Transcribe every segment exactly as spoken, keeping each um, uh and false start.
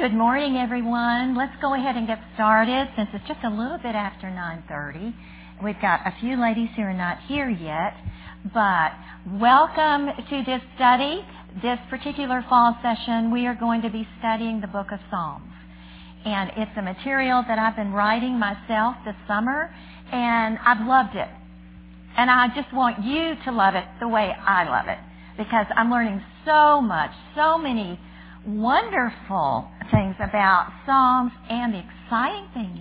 Good morning, everyone. Let's go ahead and get started since it's just a little bit after nine thirty. We've got a few ladies who are not here yet, but welcome to this study. This particular fall session, we are going to be studying the book of Psalms. And it's a material that I've been writing myself this summer, and I've loved it. And I just want you to love it the way I love it, because I'm learning so much, so many wonderful things about Psalms, and the exciting thing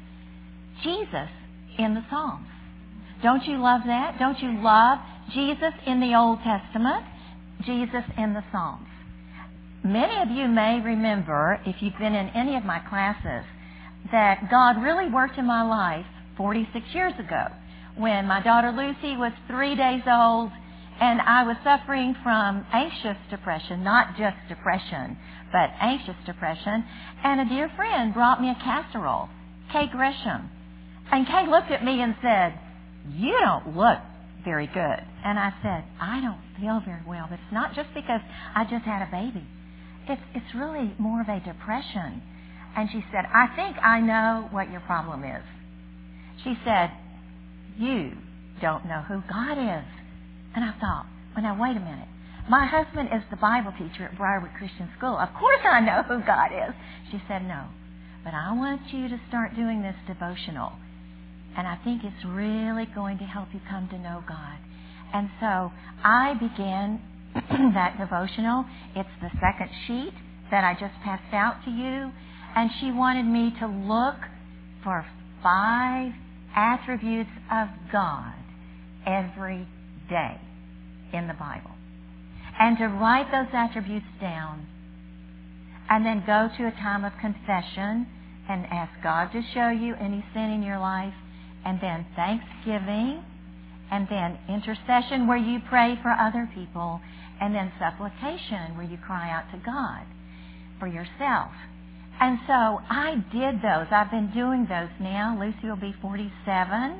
is Jesus in the Psalms. Don't you love that? Don't you love Jesus in the Old Testament, Jesus in the Psalms? Many of you may remember, if you've been in any of my classes, that God really worked in my life forty-six years ago when my daughter Lucy was three days old. And I was suffering from anxious depression, not just depression, but anxious depression. And a dear friend brought me a casserole, Kay Gresham. And Kay looked at me and said, "You don't look very good." And I said, "I don't feel very well. But it's not just because I just had a baby. It's, it's really more of a depression." And she said, "I think I know what your problem is." She said, "You don't know who God is." And I thought, well, now, wait a minute. My husband is the Bible teacher at Briarwood Christian School. Of course I know who God is. She said, "No, but I want you to start doing this devotional. And I think it's really going to help you come to know God." And so I began that devotional. It's the second sheet that I just passed out to you. And she wanted me to look for five attributes of God every day in the Bible, and to write those attributes down, and then go to a time of confession and ask God to show you any sin in your life, and then thanksgiving, and then intercession where you pray for other people, and then supplication where you cry out to God for yourself. And so I did those. I've been doing those now. Lucy will be forty-seven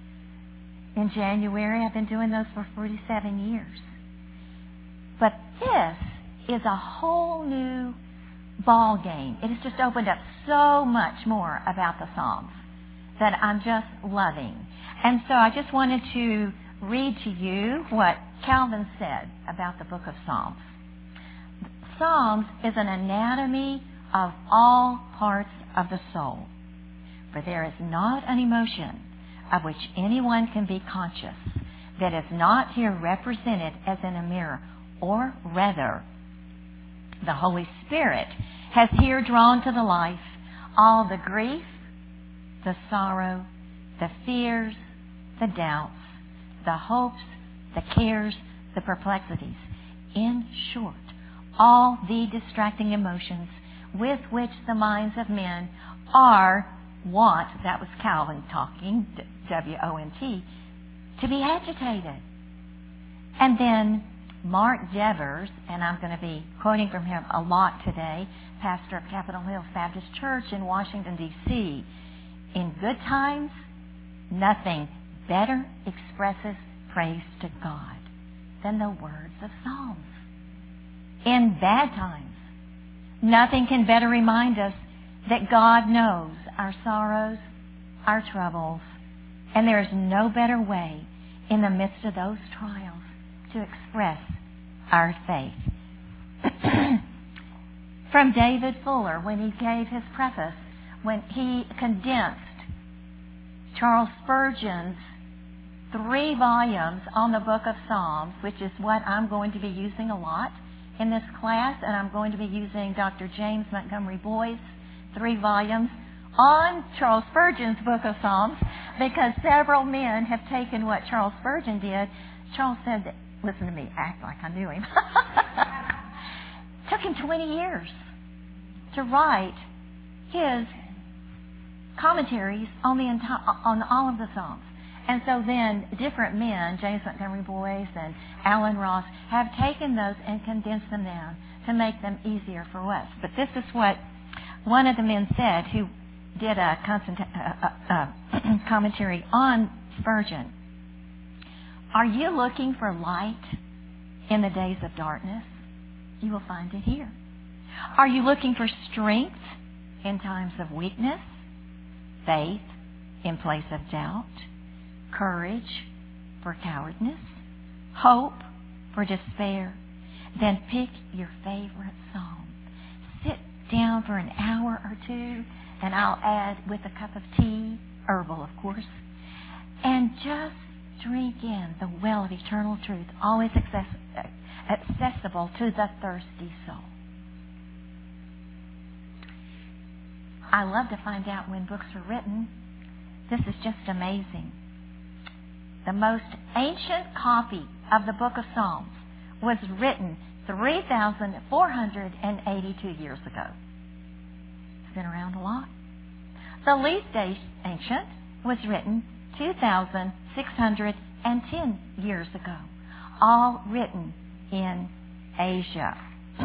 in January. I've been doing those for forty-seven years. But this is a whole new ball game. It has just opened up so much more about the Psalms that I'm just loving. And so I just wanted to read to you what Calvin said about the book of Psalms. Psalms is an anatomy of all parts of the soul, for there is not an emotion of which anyone can be conscious that is not here represented as in a mirror, or rather, the Holy Spirit has here drawn to the life all the grief, the sorrow, the fears, the doubts, the hopes, the cares, the perplexities. In short, all the distracting emotions with which the minds of men are wont, that was Calvin talking, W O N T, to be agitated. And then Mark Devers, and I'm going to be quoting from him a lot today, pastor of Capitol Hill Baptist Church in Washington, D C, in good times, nothing better expresses praise to God than the words of Psalms. In bad times, nothing can better remind us that God knows our sorrows, our troubles, and there is no better way in the midst of those trials to express our faith. From David Fuller, when he gave his preface, when he condensed Charles Spurgeon's three volumes on the book of Psalms, which is what I'm going to be using a lot in this class, and I'm going to be using Doctor James Montgomery Boyd's three volumes on Charles Spurgeon's book of Psalms, because several men have taken what Charles Spurgeon did. Charles said that, listen to me, act like I knew him. Took him twenty years to write his commentaries on the enti- on all of the Psalms. And so then different men, James Montgomery Boyce and Alan Ross, have taken those and condensed them down to make them easier for us. But this is what one of the men said who did a constant, uh, uh, uh, commentary on Spurgeon. Are you looking for light in the days of darkness? You will find it here. Are you looking for strength in times of weakness? Faith in place of doubt? Courage for cowardness? Hope for despair? Then pick your favorite psalm. Sit down for an hour or two, and I'll add with a cup of tea, herbal of course, and just drink in the well of eternal truth, always access- accessible to the thirsty soul. I love to find out when books were written. This is just amazing. The most ancient copy of the book of Psalms was written three thousand four hundred eighty-two years ago. It's been around a lot. The least ancient was written two thousand six hundred ten years ago. All written in Asia.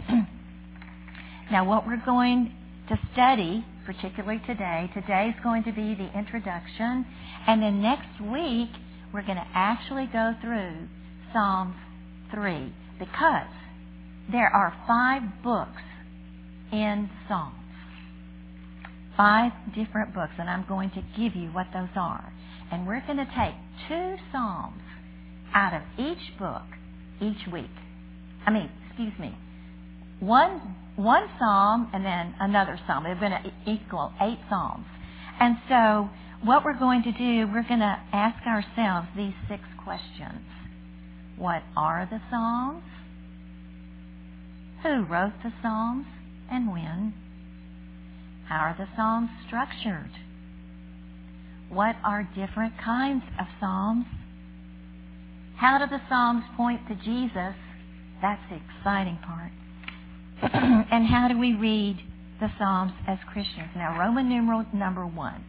Now what we're going to study, particularly today, today is going to be the introduction, and then next week we're going to actually go through Psalms three, because there are five books in Psalms. Five different books, and I'm going to give you what those are. And we're going to take two Psalms out of each book each week. I mean, excuse me, one one Psalm and then another Psalm. They're going to equal eight Psalms. And so what we're going to do, we're going to ask ourselves these six questions. What are the Psalms? Who wrote the Psalms and when? How are the Psalms structured? What are different kinds of Psalms? How do the Psalms point to Jesus? That's the exciting part. And how do we read the Psalms as Christians? Now, Roman numeral number one.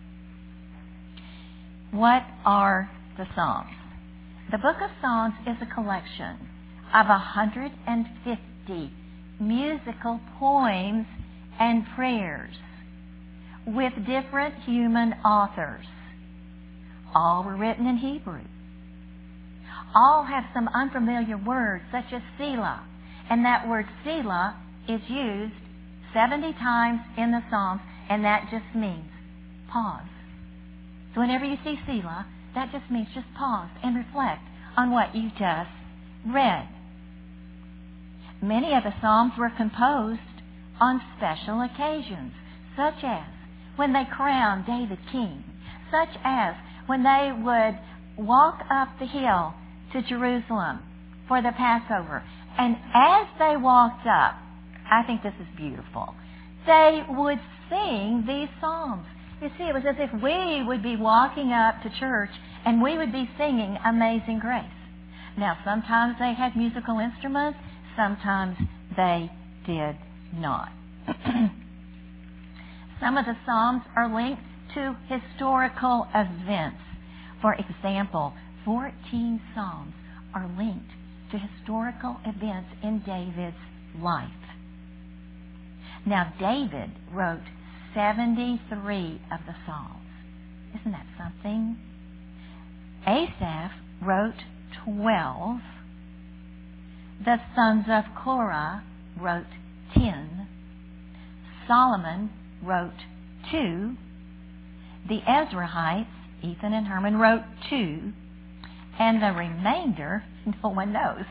What are the Psalms? The book of Psalms is a collection of one hundred fifty musical poems and prayers with different human authors. All were written in Hebrew. All have some unfamiliar words such as Selah. And that word Selah is used seventy times in the Psalms, and that just means pause. So whenever you see Selah, that just means just pause and reflect on what you just read. Many of the Psalms were composed on special occasions, such as when they crowned David king, such as when they would walk up the hill to Jerusalem for the Passover. And as they walked up, I think this is beautiful, they would sing these psalms. You see, it was as if we would be walking up to church and we would be singing Amazing Grace. Now, sometimes they had musical instruments, sometimes they did not. Some of the psalms are linked to historical events. For example, fourteen psalms are linked to historical events in David's life. Now, David wrote seventy-three of the Psalms. Isn't that something? Asaph wrote twelve. The sons of Korah wrote ten. Solomon wrote two. The Ezrahites, Ethan and Herman, wrote two. And the remainder, no one knows.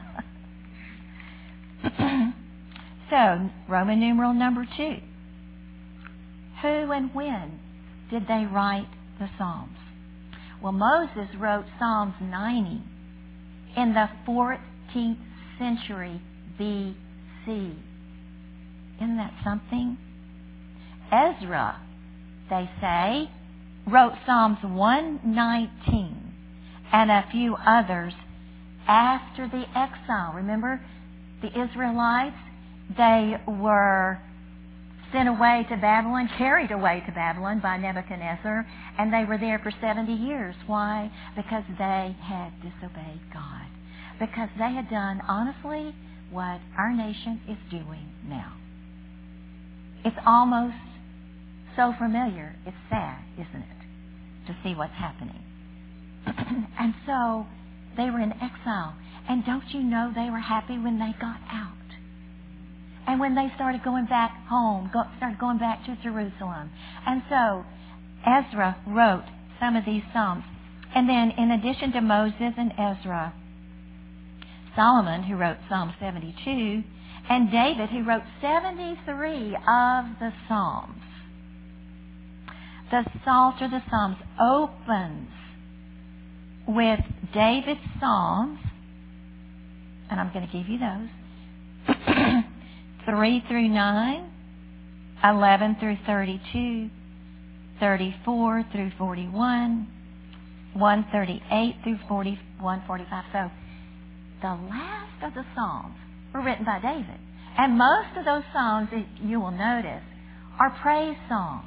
So, Roman numeral number two. Who and when did they write the Psalms? Well, Moses wrote Psalms ninety in the fourteenth century B C. Isn't that something? Ezra, they say, wrote Psalms one nineteen and a few others after the exile. Remember, the Israelites, they were sent away to Babylon, carried away to Babylon by Nebuchadnezzar, and they were there for seventy years. Why? Because they had disobeyed God. Because they had done, honestly, what our nation is doing now. It's almost so familiar, it's sad, isn't it, to see what's happening. And so they were in exile. And don't you know they were happy when they got out? And when they started going back home, go, started going back to Jerusalem. And so Ezra wrote some of these Psalms. And then in addition to Moses and Ezra, Solomon, who wrote Psalm seventy-two, and David, who wrote seventy-three of the Psalms. The Psalter, the Psalms, opens with David's Psalms, and I'm going to give you those, three through nine, eleven through thirty-two, thirty-four through forty-one, one thirty-eight through forty-one, forty-five. So the last of the Psalms were written by David. And most of those Psalms, you will notice, are praise songs.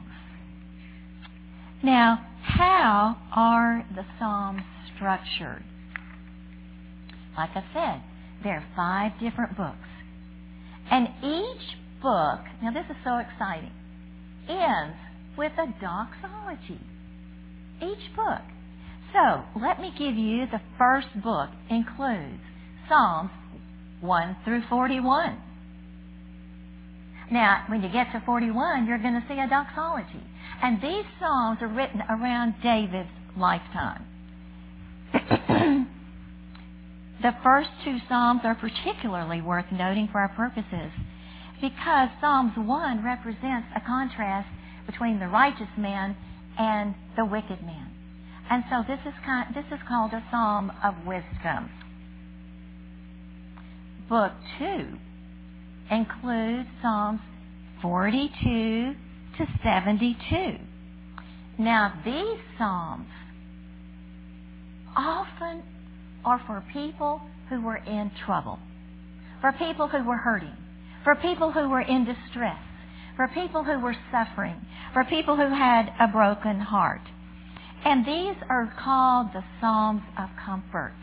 Now, how are the Psalms structured? Like I said, there are five different books. And each book, now this is so exciting, ends with a doxology. Each book. So, let me give you the first book includes Psalms one through forty-one. Now, when you get to forty-one, you're going to see a doxology. And these Psalms are written around David's lifetime. The first two Psalms are particularly worth noting for our purposes because Psalms one represents a contrast between the righteous man and the wicked man. And so this is kind, this is called a Psalm of wisdom. Book two includes Psalms forty-two to seventy-two. Now these Psalms often are for people who were in trouble, for people who were hurting, for people who were in distress, for people who were suffering, for people who had a broken heart. And these are called the Psalms of Comfort.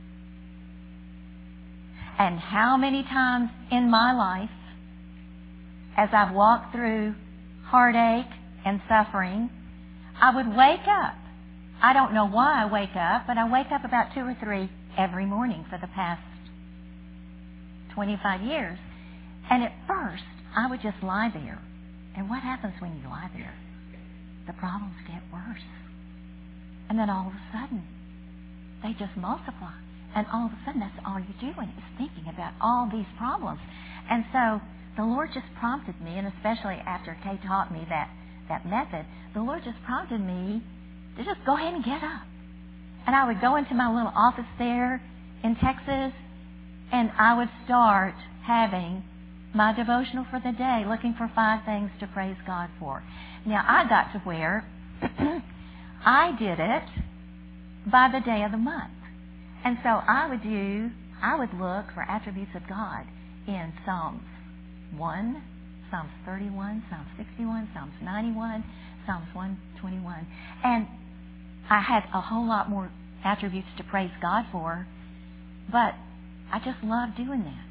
And how many times in my life, as I've walked through heartache and suffering, I would wake up. I don't know why I wake up, but I wake up about two or three every morning for the past twenty-five years. And at first, I would just lie there. And what happens when you lie there? The problems get worse. And then all of a sudden, they just multiply. And all of a sudden, that's all you're doing is thinking about all these problems. And so the Lord just prompted me, and especially after Kay taught me that, that method, the Lord just prompted me to just go ahead and get up. And I would go into my little office there in Texas, and I would start having my devotional for the day, looking for five things to praise God for. Now, I got to where I did it by the day of the month. And so I would do, I would look for attributes of God in Psalms one, Psalms thirty-one, Psalms sixty-one, Psalms ninety-one, Psalms one twenty-one. And I had a whole lot more attributes to praise God for, but I just loved doing that.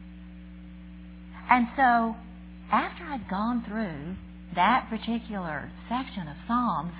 And so after I'd gone through that particular section of Psalms,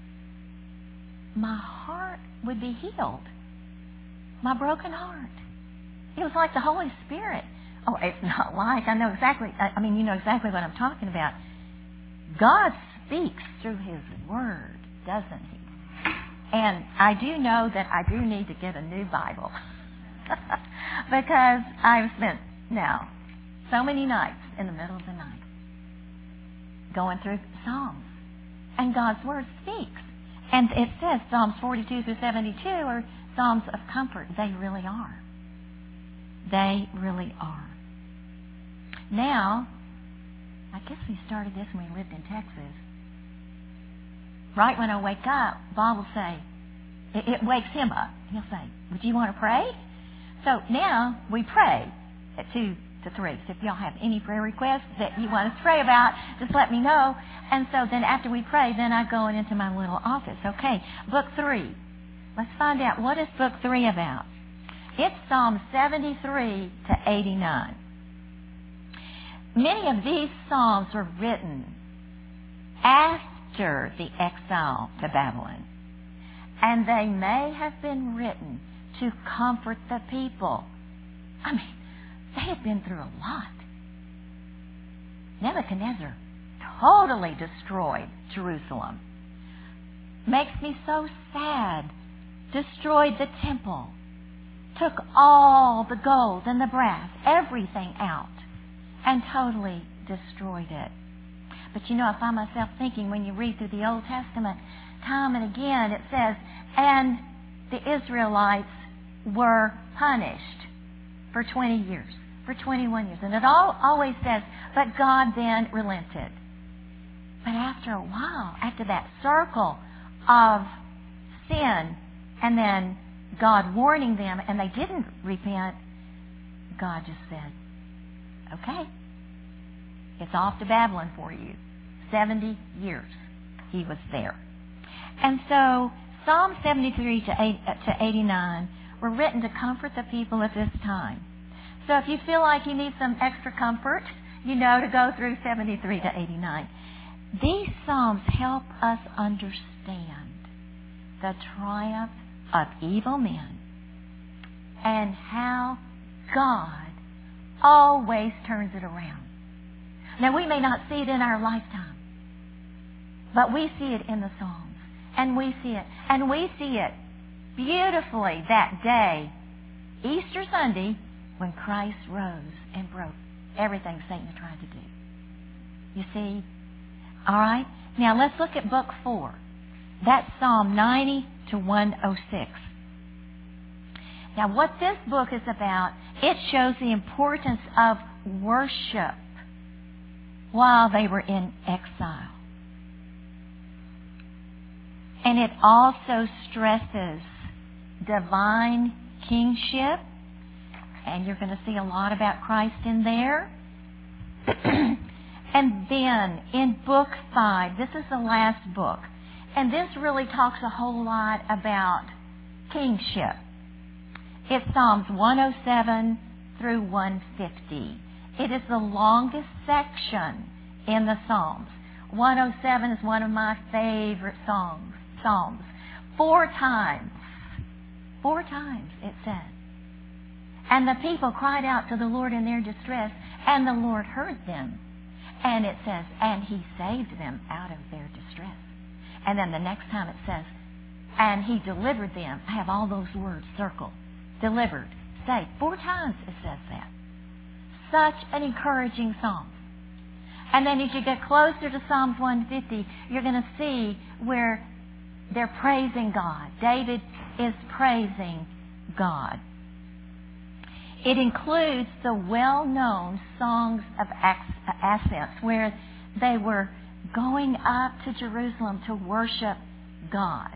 my heart would be healed. My broken heart. It was like the Holy Spirit. Oh, it's not like, I know exactly, I mean, you know exactly what I'm talking about. God speaks through His Word, doesn't He? And I do know that I do need to get a new Bible. Because I've spent, now, so many nights in the middle of the night going through Psalms. And God's Word speaks. And it says Psalms forty-two through seventy-two are Psalms of comfort. They really are. They really are. Now, I guess we started this when we lived in Texas. Right when I wake up, Bob will say, it, it wakes him up. He'll say, would you want to pray? So now we pray at two to three. So if y'all have any prayer requests that you want us to pray about, just let me know. And so then after we pray, then I go into my little office. Okay, book three. Let's find out, what is book three about? It's Psalm seventy-three to eighty-nine. Many of these psalms were written after the exile to Babylon. And they may have been written to comfort the people. I mean, they had been through a lot. Nebuchadnezzar totally destroyed Jerusalem. Makes me so sad. Destroyed the temple. Took all the gold and the brass, everything out, and totally destroyed it. But you know, I find myself thinking when you read through the Old Testament, time and again it says, and the Israelites were punished for twenty years, for twenty-one years. And it all, always says, but God then relented. But after a while, after that circle of sin, and then God warning them, and they didn't repent, God just said, okay, it's off to Babylon for you. seventy years he was there. And so Psalm seventy-three to eighty-nine were written to comfort the people at this time. So if you feel like you need some extra comfort, you know to go through seventy-three to eighty-nine. These Psalms help us understand the triumph of evil men and how God always turns it around. Now, we may not see it in our lifetime, but we see it in the Psalms, and we see it, and we see it beautifully that day, Easter Sunday, when Christ rose and broke everything Satan tried to do. You see? All right? Now, let's look at book four. That's Psalm ninety to one oh six. Now, what this book is about, it shows the importance of worship while they were in exile. And it also stresses divine kingship. And you're going to see a lot about Christ in there. And then in book five, this is the last book. And this really talks a whole lot about kingship. It's Psalms one oh seven through one fifty. It is the longest section in the Psalms. one oh seven is one of my favorite songs, Psalms. Four times, four times it says. And the people cried out to the Lord in their distress, and the Lord heard them. And it says, and He saved them out of their distress. And then the next time it says, and He delivered them. I have all those words circled. Delivered, saved. Four times it says that. Such an encouraging psalm. And then as you get closer to Psalms one fifty, you're going to see where they're praising God. David is praising God. It includes the well-known songs of ascents, where they were going up to Jerusalem to worship God.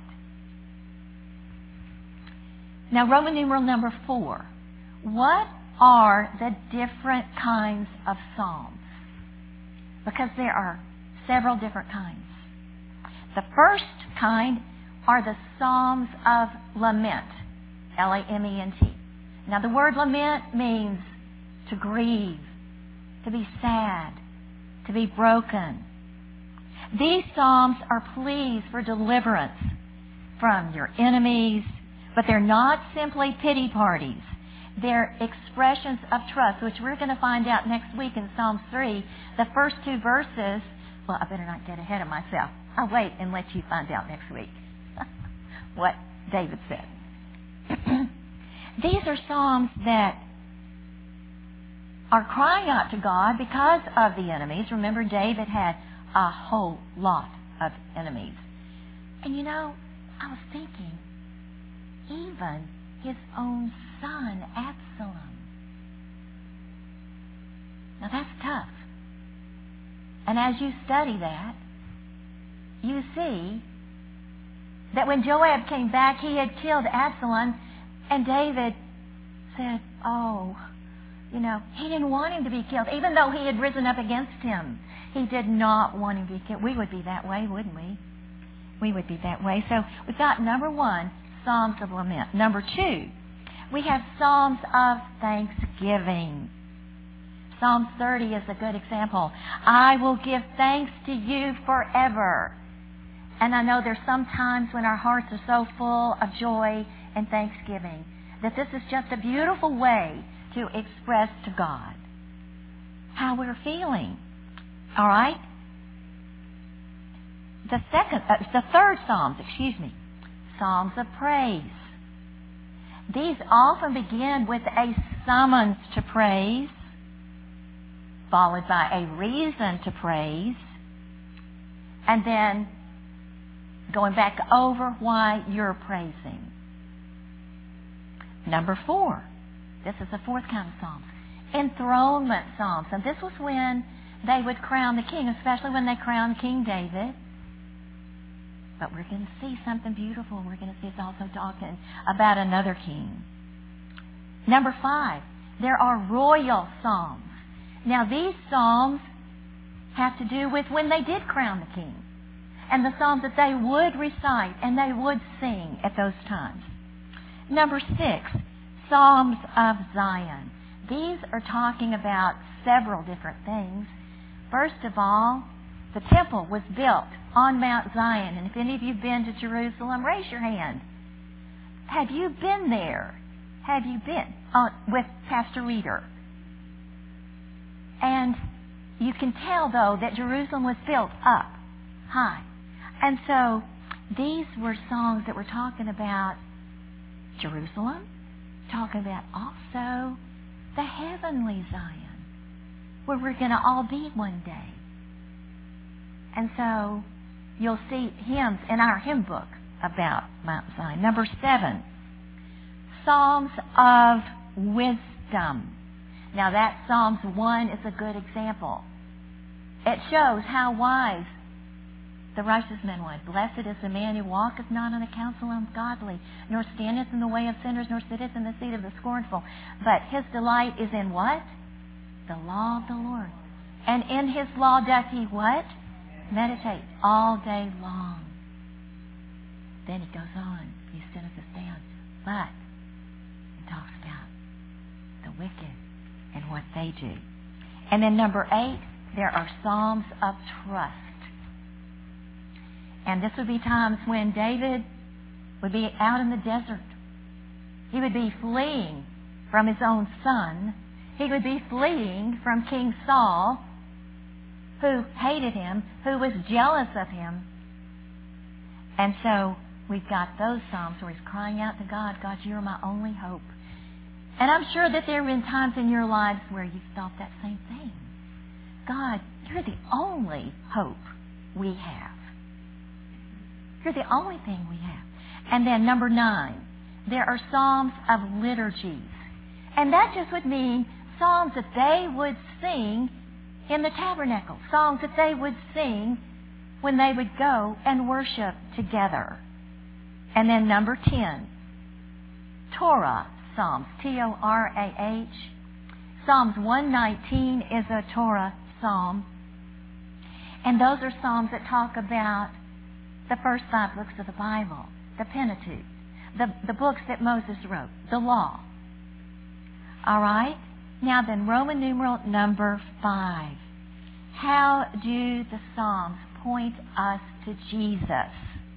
Now, Roman numeral number four. What are the different kinds of psalms? Because there are several different kinds. The first kind are the psalms of lament, L A M E N T. Now, the word lament means to grieve, to be sad, to be broken. These psalms are pleas for deliverance from your enemies, but they're not simply pity parties. They're expressions of trust, which we're going to find out next week in Psalm three. The first two verses, well, I better not get ahead of myself. I'll wait and let you find out next week what David said. These are psalms that are crying out to God because of the enemies. Remember, David had a whole lot of enemies. And you know, I was thinking, even his own son, Absalom. Now that's tough. And as you study that, you see that when Joab came back, he had killed Absalom, and David said, oh, you know, he didn't want him to be killed, even though he had risen up against him. He did not want him to be killed. We would be that way, wouldn't we? We would be that way. So we've got number one, Psalms of Lament. Number two, we have Psalms of Thanksgiving. Psalm thirty is a good example. I will give thanks to you forever. And I know there's some times when our hearts are so full of joy and thanksgiving that this is just a beautiful way to express to God how we're feeling. All right? The second, uh, the third Psalms, excuse me, Psalms of praise. These often begin with a summons to praise, followed by a reason to praise, and then going back over why you're praising. Number four, this is the fourth kind of Psalms, enthronement Psalms. And this was when they would crown the king, especially when they crowned King David. But we're going to see something beautiful. We're going to see it's also talking about another king. Number five, there are royal psalms. Now these psalms have to do with when they did crown the king, and the psalms that they would recite and they would sing at those times. Number six, Psalms of Zion. These are talking about several different things. First of all, the temple was built on Mount Zion. And if any of you have been to Jerusalem, raise your hand. Have you been there? Have you been uh, with Pastor Reeder? And you can tell, though, that Jerusalem was built up high. And so these were songs that were talking about Jerusalem, talking about also the heavenly Zion, where we're going to all be one day. And so you'll see hymns in our hymn book about Mount Zion. Number seven, Psalms of Wisdom. Now that Psalms one is a good example. It shows how wise the righteous man was. Blessed is the man who walketh not in the counsel of the ungodly, nor standeth in the way of sinners, nor sitteth in the seat of the scornful. But his delight is in what? The law of the Lord. And in his law doth he what? Meditate all day long. Then he goes on. He sitteth us down. But he talks about the wicked and what they do. And then number eight, there are Psalms of Trust. And this would be times when David would be out in the desert. He would be fleeing from his own son. He would be fleeing from King Saul, who hated him, who was jealous of him. And so we've got those Psalms where he's crying out to God, God, you're my only hope. And I'm sure that there have been times in your lives where you've thought that same thing. God, you're the only hope we have. You're the only thing we have. And then number nine, there are Psalms of liturgies. And that just would mean psalms that they would sing in the tabernacle. Songs that they would sing when they would go and worship together. And then number ten, Torah Psalms, T O R A H. Psalms one nineteen is a Torah psalm. And those are psalms that talk about the first five books of the Bible, the Pentateuch, the, the books that Moses wrote, the law. All right? Now then, Roman numeral number five. How do the Psalms point us to Jesus?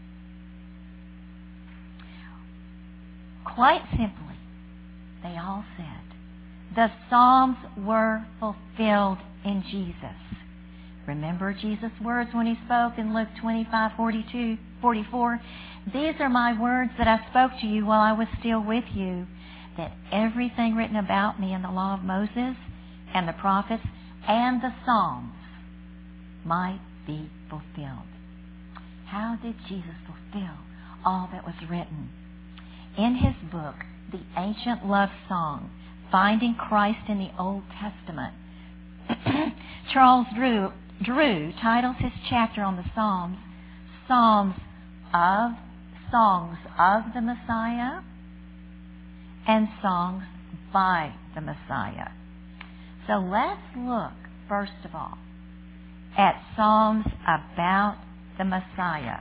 Quite simply, they all said, the Psalms were fulfilled in Jesus. Remember Jesus' words when he spoke in Luke twenty-five, forty-two, forty-four? These are my words that I spoke to you while I was still with you, that everything written about me in the law of Moses and the prophets and the Psalms might be fulfilled. How did Jesus fulfill all that was written? In his book, The Ancient Love Song, Finding Christ in the Old Testament, Charles Drew, Drew titles his chapter on the Psalms, Psalms of, Songs of the Messiah, and Songs by the Messiah. So let's look, first of all, at Psalms about the Messiah.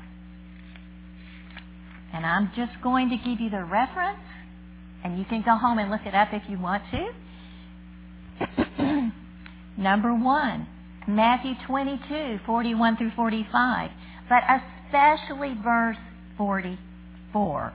And I'm just going to give you the reference, and you can go home and look it up if you want to. Number one, Matthew twenty-two, forty-one through forty-five, but especially verse forty-four.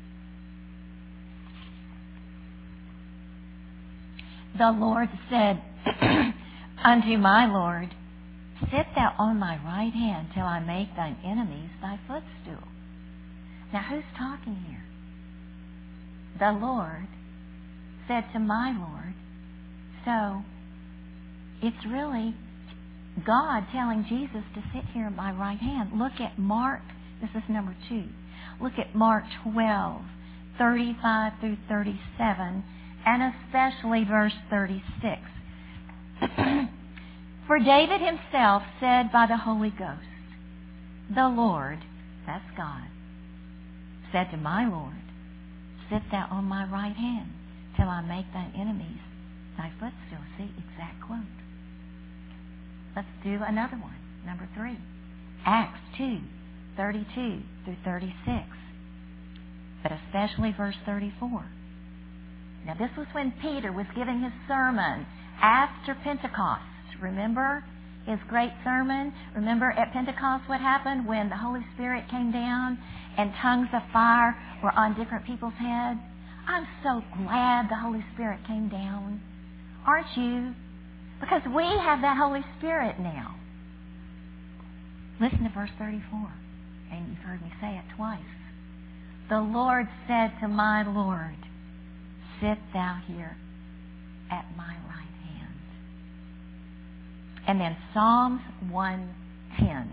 The Lord said, unto my Lord, sit thou on my right hand till I make thine enemies thy footstool. Now who's talking here? The Lord said to my Lord. So it's really God telling Jesus to sit here at my right hand. Look at Mark, this is number two. Look at Mark twelve, thirty-five through thirty-seven, and especially verse thirty-six. For David himself said by the Holy Ghost, the Lord, that's God, said to my Lord, sit thou on my right hand till I make thine enemies thy footstool. See, exact quote. Let's do another one, number three. Acts two, thirty-two through thirty-six, but especially verse thirty-four. Now this was when Peter was giving his sermon after Pentecost. Remember his great sermon? Remember at Pentecost what happened when the Holy Spirit came down and tongues of fire were on different people's heads? I'm so glad the Holy Spirit came down. Aren't you? Because we have that Holy Spirit now. Listen to verse thirty-four. And you've heard me say it twice. The Lord said to my Lord, sit thou here at my right hand. And then Psalms one ten.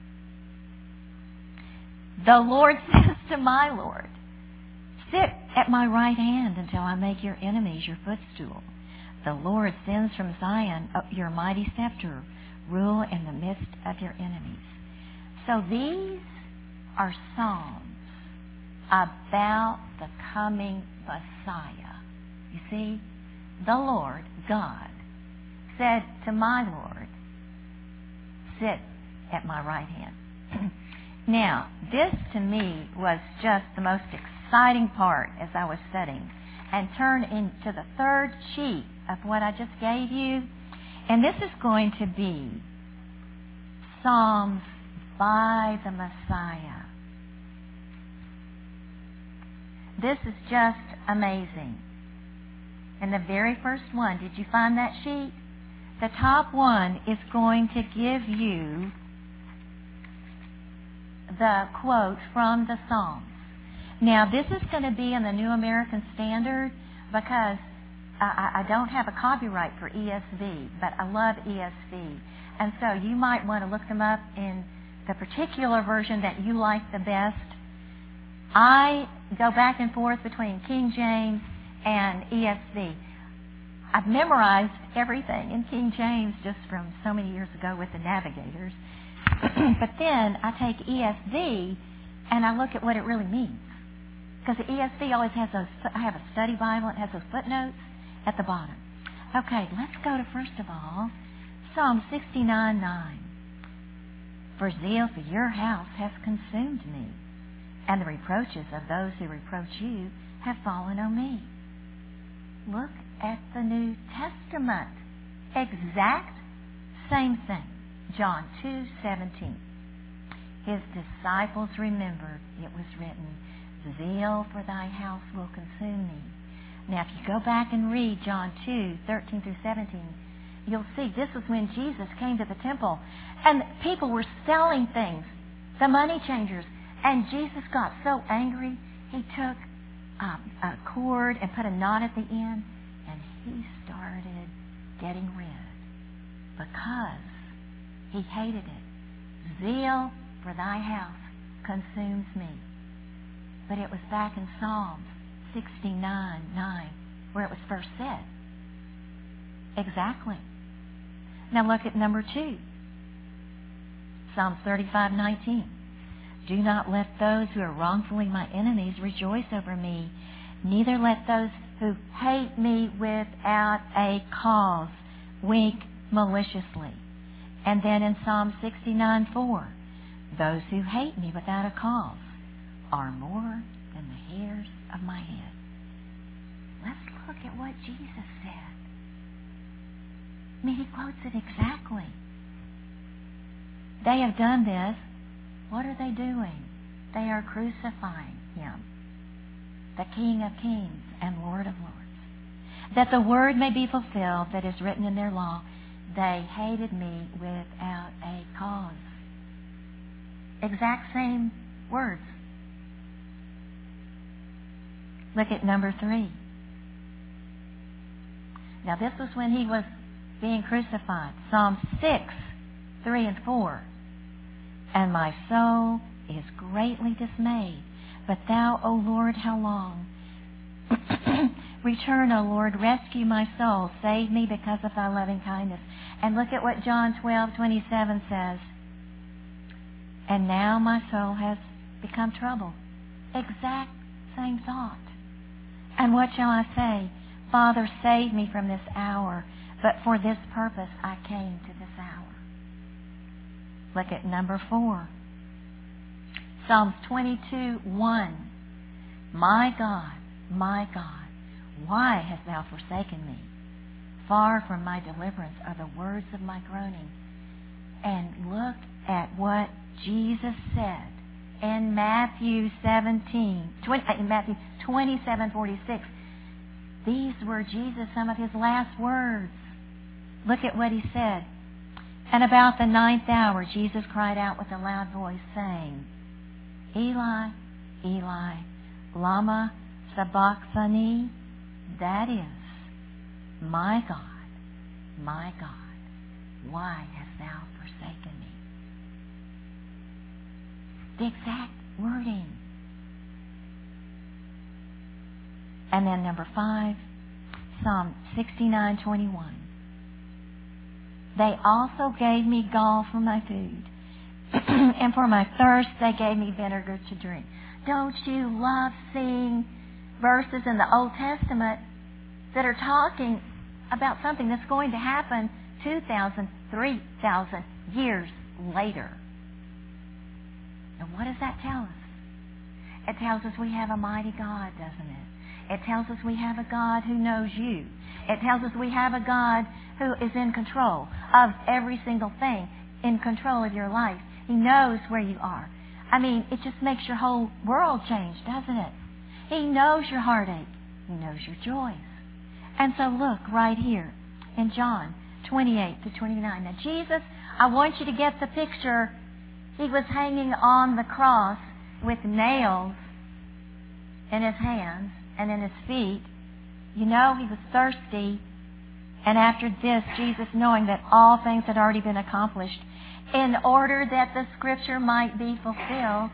The Lord says to my Lord, sit at my right hand until I make your enemies your footstool. The Lord sends from Zion your mighty scepter, rule in the midst of your enemies. So these are psalms about the coming Messiah. You see, the Lord, God, said to my Lord, sit at my right hand. Now, this to me was just the most exciting part as I was studying, and turn into the third sheet of what I just gave you. And this is going to be Psalms by the Messiah. This is just amazing. And the very first one, did you find that sheet? The top one is going to give you the quote from the Psalms. Now, this is going to be in the New American Standard because I, I don't have a copyright for E S V, but I love E S V. And so you might want to look them up in the particular version that you like the best. I go back and forth between King James and E S V. I've memorized everything in King James just from so many years ago with the Navigators. But then I take E S V and I look at what it really means. Because the E S V always has those, I have a study Bible, it has those footnotes at the bottom. Okay, let's go to, first of all, Psalm sixty-nine nine. For zeal for your house has consumed me, and the reproaches of those who reproach you have fallen on me. Look at the New Testament. Exact same thing. John two seventeen. His disciples remembered, it was written, zeal for thy house will consume me. Now, if you go back and read John two thirteen through seventeen, you'll see this was when Jesus came to the temple, and people were selling things, the money changers, and Jesus got so angry, he took um, a cord and put a knot at the end, and he started getting rid because he hated it. Zeal for thy house consumes me. But it was back in Psalms sixty-nine nine where it was first said. Exactly. Now look at number two. Psalms thirty-five nineteen. Do not let those who are wrongfully my enemies rejoice over me, neither let those who hate me without a cause wink maliciously. And then in Psalm sixty-nine four, those who hate me without a cause are more than the hairs of my head. Let's look at what Jesus said. I mean, he quotes it exactly. They have done this. What are they doing? They are crucifying him, the King of Kings and Lord of Lords. that the word may be fulfilled that is written in their law. They hated me without a cause. Exact same words. Look at number three. Now this was when he was being crucified. Psalm six, three and four. And my soul is greatly dismayed. But thou, O Lord, how long? Return, O Lord, rescue my soul. Save me because of thy loving kindness. And look at what John twelve, twenty-seven says. And now my soul has become troubled. Exact same thought. And what shall I say? Father, save me from this hour. But for this purpose I came to this hour. Look at number four. Psalms twenty-two, one. My God, my God, why hast thou forsaken me? Far from my deliverance are the words of my groaning. And look at what Jesus said in Matthew seventeen, twenty, in Matthew twenty-seven, forty-six. These were Jesus, some of his last words. Look at what he said. And about the ninth hour, Jesus cried out with a loud voice, saying, Eli, Eli, lama sabachthani? That is, my God, my God, why hast thou forsaken me? The exact wording. And then number five, Psalm sixty-nine, twenty-one. They also gave me gall for my food, and for my thirst they gave me vinegar to drink. Don't you love seeing verses in the Old Testament that are talking about something that's going to happen two thousand, three thousand years later? And what does that tell us? It tells us we have a mighty God, doesn't it? It tells us we have a God who knows you. It tells us we have a God who is in control of every single thing, in control of your life. He knows where you are. I mean, it just makes your whole world change, doesn't it? He knows your heartache. He knows your joys. And so look right here in John twenty-eight to twenty-nine. Now Jesus, I want you to get the picture. He was hanging on the cross with nails in his hands and in his feet. You know, he was thirsty. And after this, Jesus, knowing that all things had already been accomplished, in order that the Scripture might be fulfilled,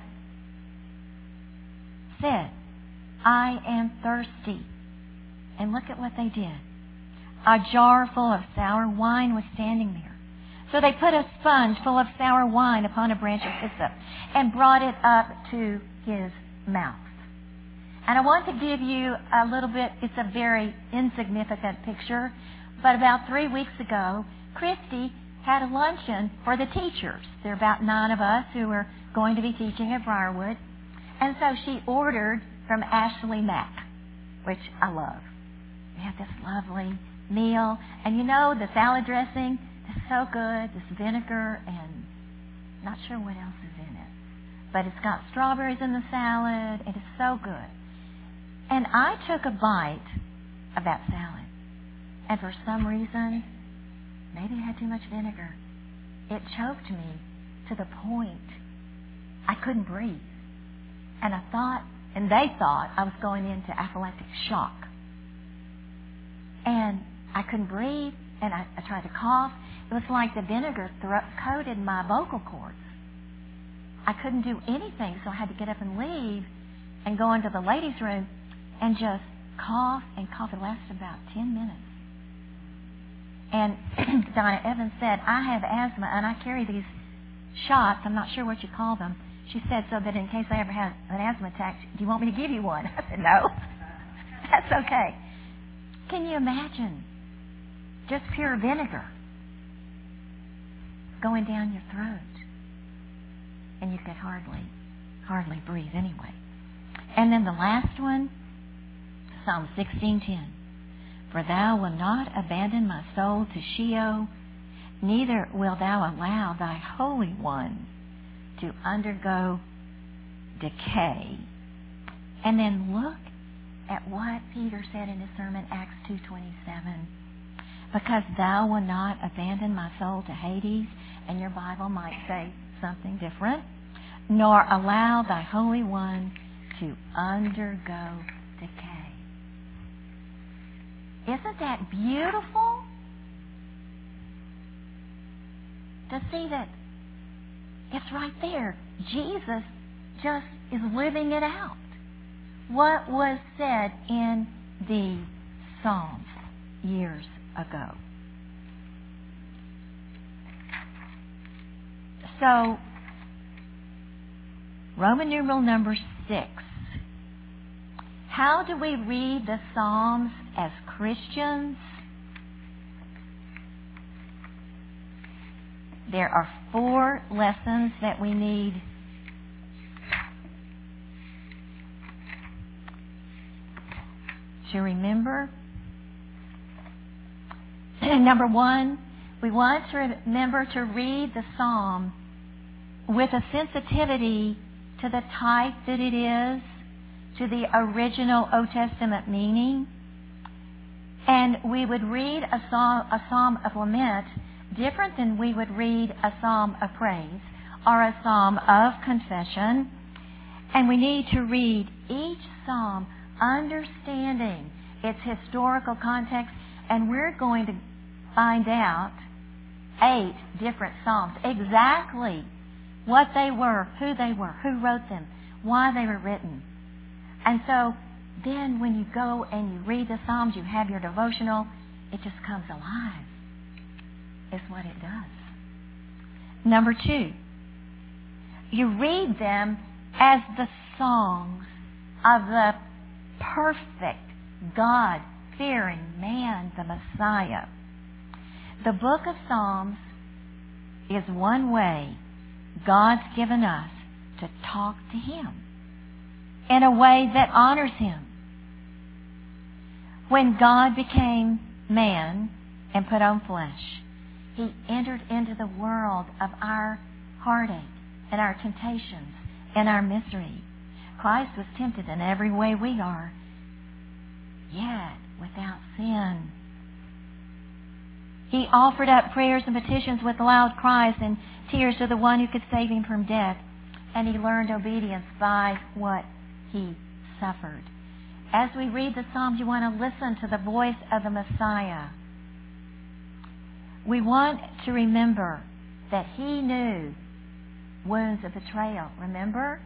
said, I am thirsty. And look at what they did. A jar full of sour wine was standing there. So they put a sponge full of sour wine upon a branch of hyssop and brought it up to his mouth. And I want to give you a little bit, it's a very insignificant picture, but about three weeks ago, Christy had a luncheon for the teachers. There are about nine of us who are going to be teaching at Briarwood. And so she ordered from Ashley Mack, which I love. We had this lovely meal. And you know, the salad dressing is so good, this vinegar and not sure what else is in it. But it's got strawberries in the salad. It is so good. And I took a bite of that salad. And for some reason, maybe it had too much vinegar, it choked me to the point I couldn't breathe. And I thought, and they thought, I was going into anaphylactic shock. And I couldn't breathe, and I, I tried to cough. It was like the vinegar thro- coated my vocal cords. I couldn't do anything, so I had to get up and leave and go into the ladies' room and just cough and cough. It lasted about ten minutes. And Donna Evans said, I have asthma, and I carry these shots. I'm not sure what you call them. She said, so that in case I ever have an asthma attack, do you want me to give you one? I said, no. That's okay. Can you imagine just pure vinegar going down your throat? And you could hardly, hardly breathe anyway. And then the last one, Psalm sixteen ten. For thou wilt not abandon my soul to Sheol, neither wilt thou allow thy Holy One to undergo decay. And then look at what Peter said in his sermon, Acts two twenty-seven. Because thou wilt not abandon my soul to Hades, and your Bible might say something different, nor allow thy Holy One to undergo decay. Isn't that beautiful? To see that it's right there. Jesus just is living it out. What was said in the Psalms years ago. So, Roman numeral number six. How do we read the Psalms as Christians? There are four lessons that we need to remember. Number one, we want to remember to read the Psalm with a sensitivity to the type that it is, to the original Old Testament meaning. And we would read a psalm, a psalm of lament different than we would read a psalm of praise or a psalm of confession. And we need to read each psalm understanding its historical context. And we're going to find out eight different psalms, exactly what they were, who they were, who wrote them, why they were written. And so then when you go and you read the Psalms, you have your devotional, it just comes alive. Is what it does. Number two, you read them as the songs of the perfect God-fearing man, the Messiah. The book of Psalms is one way God's given us to talk to Him in a way that honors Him. When God became man and put on flesh, He entered into the world of our heartache and our temptations and our misery. Christ was tempted in every way we are, yet without sin. He offered up prayers and petitions with loud cries and tears to the one who could save him from death. And he learned obedience by what he suffered. As we read the Psalms, you want to listen to the voice of the Messiah. We want to remember that he knew wounds of betrayal. Remember?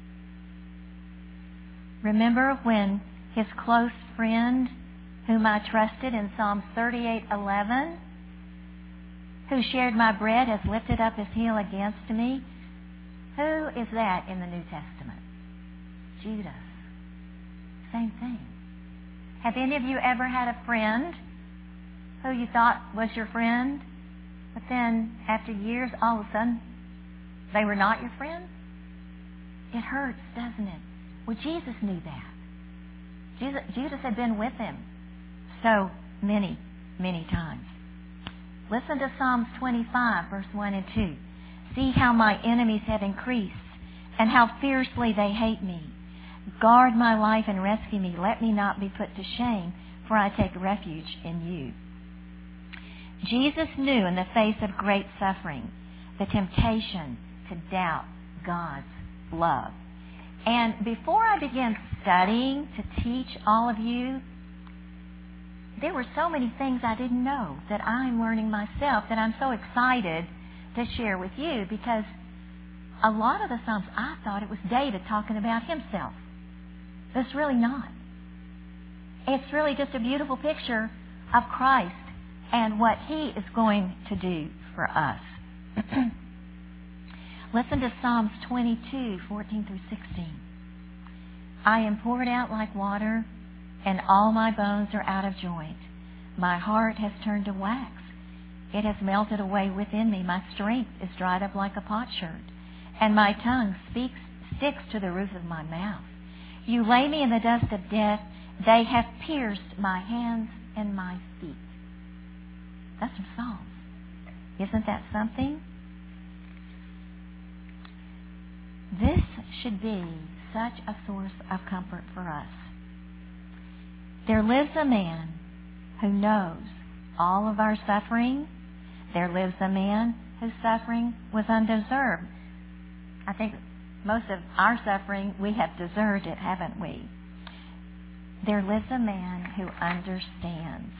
Remember when his close friend, whom I trusted in Psalms thirty-eight eleven, who shared my bread, has lifted up his heel against me? Who is that in the New Testament? Judas. Same thing. Have any of you ever had a friend who you thought was your friend, but then after years, all of a sudden, they were not your friend? It hurts, doesn't it? Well, Jesus knew that. Jesus, Judas had been with him so many, many times. Listen to Psalms twenty-five, verse one and two. See how my enemies have increased, and how fiercely they hate me. Guard my life and rescue me. Let me not be put to shame, for I take refuge in you. Jesus knew in the face of great suffering the temptation to doubt God's love. And before I began studying to teach all of you, there were so many things I didn't know that I'm learning myself that I'm so excited to share with you, because a lot of the Psalms, I thought it was David talking about himself. But it's really not. It's really just a beautiful picture of Christ and what He is going to do for us. Listen to Psalms twenty-two, fourteen through sixteen. I am poured out like water, and all my bones are out of joint. My heart has turned to wax. It has melted away within me. My strength is dried up like a potsherd, and my tongue speaks, sticks to the roof of my mouth. You lay me in the dust of death. They have pierced my hands and my feet. That's from Psalms. Isn't that something? This should be such a source of comfort for us. There lives a man who knows all of our suffering. There lives a man whose suffering was undeserved. I think most of our suffering, we have deserved it, haven't we? There lives a man who understands.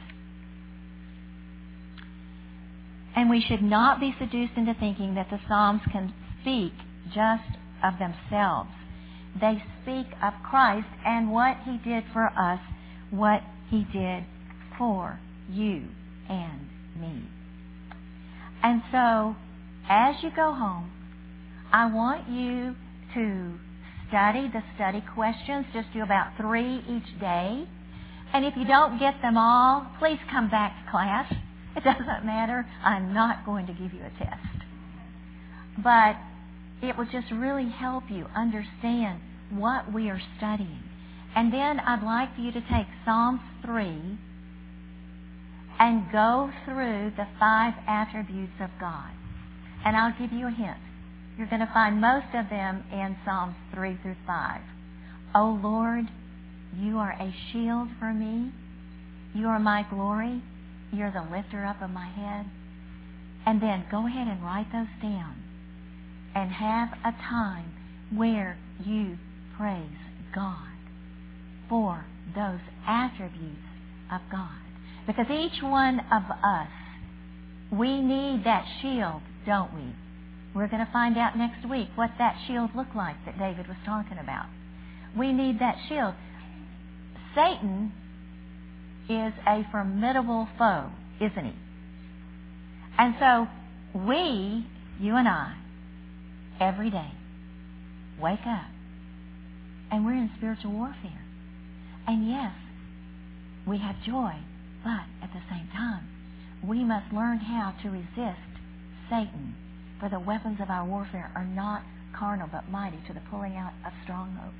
And we should not be seduced into thinking that the Psalms can speak just of themselves. They speak of Christ and what He did for us, what He did for you and me. And so, as you go home, I want you to study the study questions. Just do about three each day. And if you don't get them all, please come back to class. It doesn't matter. I'm not going to give you a test. But it will just really help you understand what we are studying. And then I'd like for you to take Psalms three and go through the five attributes of God. And I'll give you a hint. You're going to find most of them in Psalms three through five. O Lord, you are a shield for me. You are my glory. You're the lifter up of my head. And then go ahead and write those down. And have a time where you praise God for those attributes of God. Because each one of us, we need that shield, don't we? We're going to find out next week what that shield looked like that David was talking about. We need that shield. Satan is a formidable foe, isn't he? And so we, you and I, every day, wake up and we're in spiritual warfare. And yes, we have joy, but at the same time, we must learn how to resist Satan. For the weapons of our warfare are not carnal, but mighty to the pulling out of strongholds.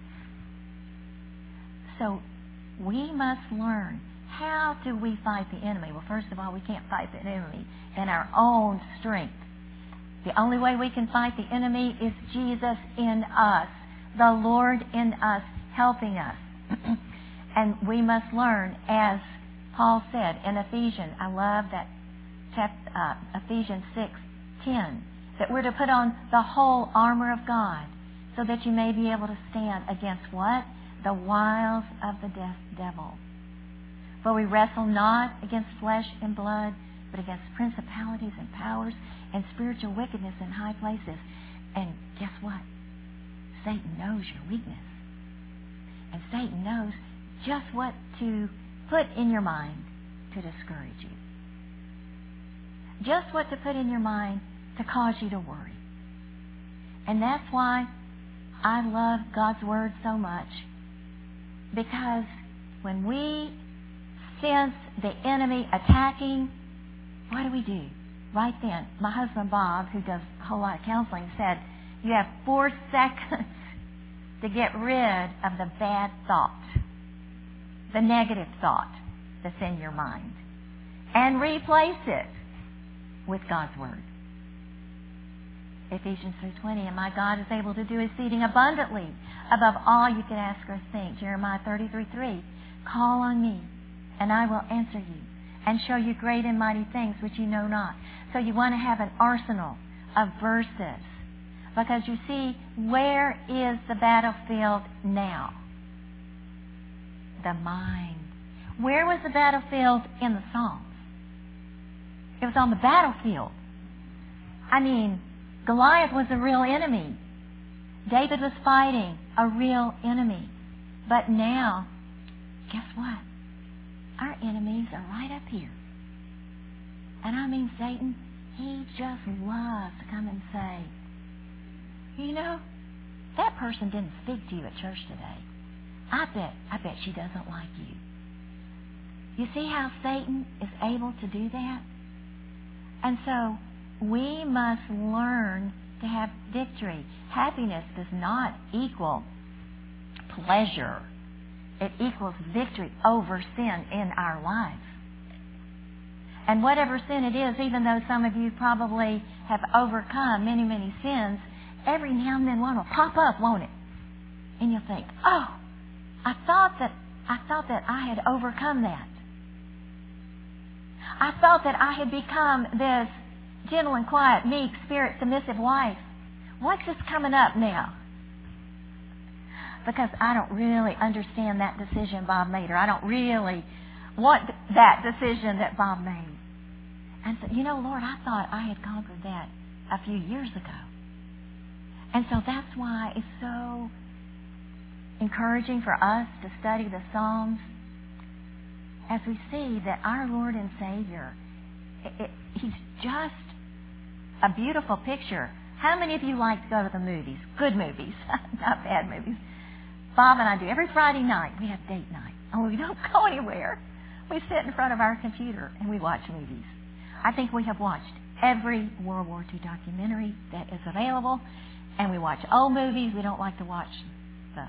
So we must learn, how do we fight the enemy? Well, first of all, we can't fight the enemy in our own strength. The only way we can fight the enemy is Jesus in us, the Lord in us, helping us. And we must learn, as Paul said in Ephesians, I love that chapter, uh, Ephesians six ten, that we're to put on the whole armor of God so that you may be able to stand against what? The wiles of the de- devil. For we wrestle not against flesh and blood, but against principalities and powers and spiritual wickedness in high places. And guess what? Satan knows your weakness. And Satan knows just what to put in your mind to discourage you. Just what to put in your mind to cause you to worry. And that's why I love God's Word so much. Because when we sense the enemy attacking, what do we do? Right then, my husband Bob, who does a whole lot of counseling, said, you have four seconds to get rid of the bad thought, the negative thought that's in your mind, and replace it with God's Word. Ephesians three twenty, and my God is able to do exceeding abundantly above all you can ask or think. Jeremiah thirty-three three, call on me, and I will answer you, and show you great and mighty things which you know not. So you want to have an arsenal of verses. Because you see, where is the battlefield now? The mind. Where was the battlefield in the Psalms? It was on the battlefield. I mean, Goliath was a real enemy. David was fighting a real enemy. But now, guess what? Our enemies are right up here. And I mean, Satan, he just loves to come and say, you know, that person didn't speak to you at church today. I bet, I bet she doesn't like you. You see how Satan is able to do that? And so we must learn to have victory. Happiness does not equal pleasure. It equals victory over sin in our lives. And whatever sin it is, even though some of you probably have overcome many, many sins, every now and then one will pop up, won't it? And you'll think, oh, I thought that I thought that I had overcome that. I thought that I had become this gentle and quiet, meek, spirit, submissive wife. What's this coming up now? Because I don't really understand that decision Bob made, or I don't really want that decision that Bob made. And so, you know, Lord, I thought I had conquered that a few years ago. And so that's why it's so encouraging for us to study the Psalms as we see that our Lord and Savior, it, it, He's just a beautiful picture. How many of you like to go to the movies? Good movies, not bad movies. Bob and I do. Every Friday night, we have date night. Oh, we don't go anywhere. We sit in front of our computer and we watch movies. I think we have watched every World War Two documentary that is available, and we watch old movies. We don't like to watch the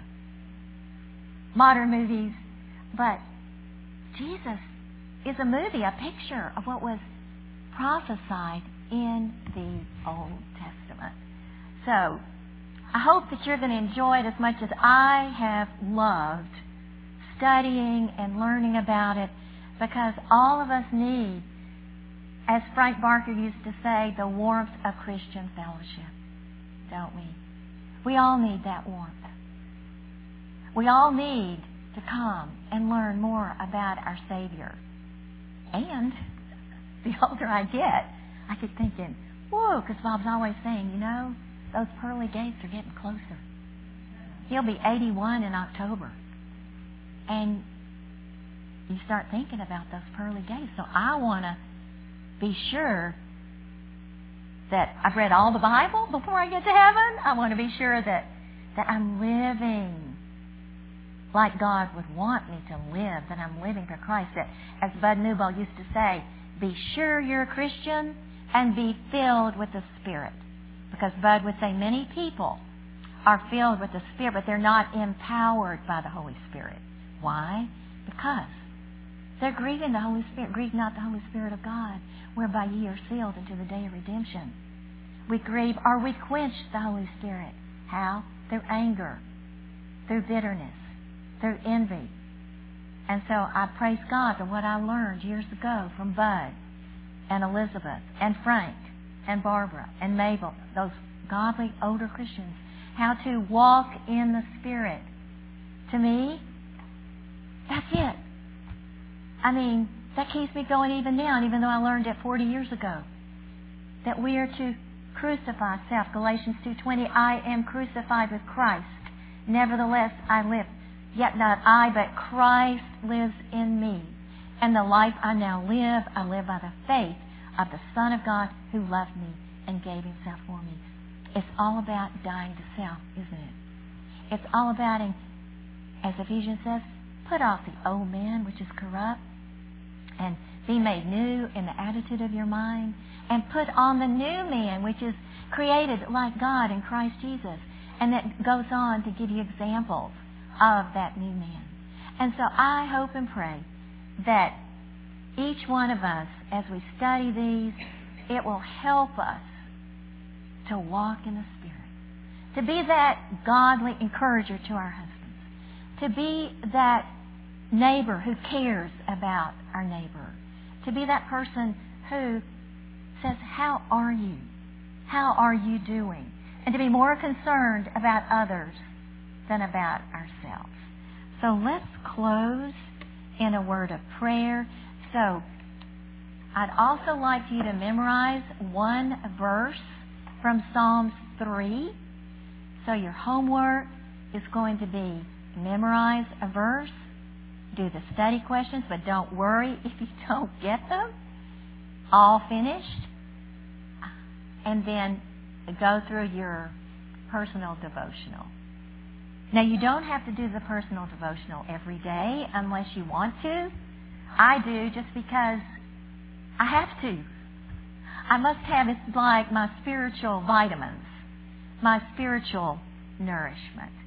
modern movies. But Jesus is a movie, a picture of what was prophesied in the Old Testament. So, I hope that you're going to enjoy it as much as I have loved studying and learning about it, because all of us need, as Frank Barker used to say, the warmth of Christian fellowship, don't we? We all need that warmth. We all need to come and learn more about our Savior. And the older I get, I keep thinking, whoa, because Bob's always saying, you know, those pearly gates are getting closer. He'll be eighty-one in October. And you start thinking about those pearly gates. So I want to be sure that I've read all the Bible before I get to heaven. I want to be sure that, that I'm living like God would want me to live, that I'm living for Christ. That, as Bud Newbold used to say, be sure you're a Christian and be filled with the Spirit. Because Bud would say many people are filled with the Spirit, but they're not empowered by the Holy Spirit. Why? Because they're grieving the Holy Spirit. Grieve not the Holy Spirit of God, whereby ye are sealed unto the day of redemption. We grieve or we quench the Holy Spirit. How? Through anger, through bitterness, through envy. And so I praise God for what I learned years ago from Bud and Elizabeth and Frank and Barbara and Mabel, those godly older Christians, how to walk in the Spirit. To me, that's it. I mean, that keeps me going even now, even though I learned it forty years ago. That we are to crucify self. Galatians two twenty, I am crucified with Christ. Nevertheless, I live. Yet not I, but Christ lives in me. And the life I now live, I live by the faith of the Son of God who loved me and gave Himself for me. It's all about dying to self, isn't it? It's all about, as Ephesians says, put off the old man, which is corrupt, and be made new in the attitude of your mind, and put on the new man, which is created like God in Christ Jesus. And that goes on to give you examples of that new man. And so I hope and pray that each one of us, as we study these, it will help us to walk in the Spirit, to be that godly encourager to our husbands, to be that neighbor who cares about our neighbor, to be that person who says, how are you? How are you doing? And to be more concerned about others than about ourselves. So let's close in a word of prayer. So I'd also like you to memorize one verse from Psalms three. So your homework is going to be memorize a verse, do the study questions, but don't worry if you don't get them. All finished. And then go through your personal devotional. Now, you don't have to do the personal devotional every day unless you want to. I do just because I have to. I must have, it's like my spiritual vitamins, my spiritual nourishment.